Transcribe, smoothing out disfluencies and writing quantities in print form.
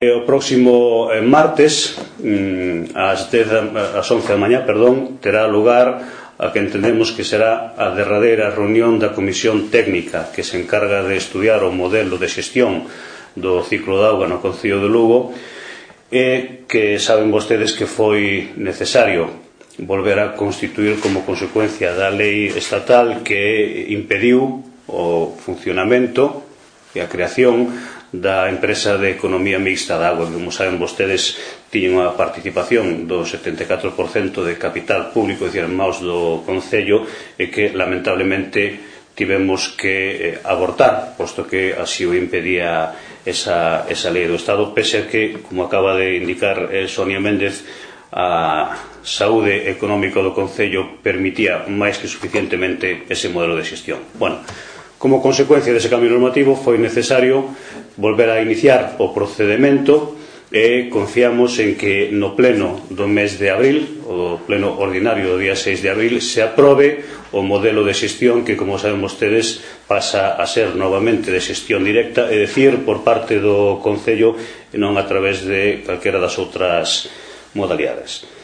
O próximo martes, ás 11 da mañá, terá lugar a que entendemos que será a derradeira reunión da Comisión Técnica que se encarga de estudiar o modelo de xestión do ciclo de auga no Concello de Lugo, e que saben vostedes que foi necesario volver a constituir como consecuencia da lei estatal que impediu o funcionamento e a creación da empresa de economía mixta de auga. Como saben vostedes, tiñen unha participación do 74% de capital público, dicir, en maus do Concello, e que lamentablemente tivemos que abortar, posto que así o impedía esa lei do Estado, pese a que, como acaba de indicar Sonia Méndez, a saúde económica do Concello permitía máis que suficientemente ese modelo de xestión. Como consecuencia dese cambio normativo foi necesario volver a iniciar o procedemento e confiamos en que no pleno do mes de abril, o pleno ordinario do día 6 de abril, se aprobe o modelo de xestión que, como saben vostedes, pasa a ser novamente de xestión directa, é dicir, por parte do Concello e non a través de calquera das outras modalidades.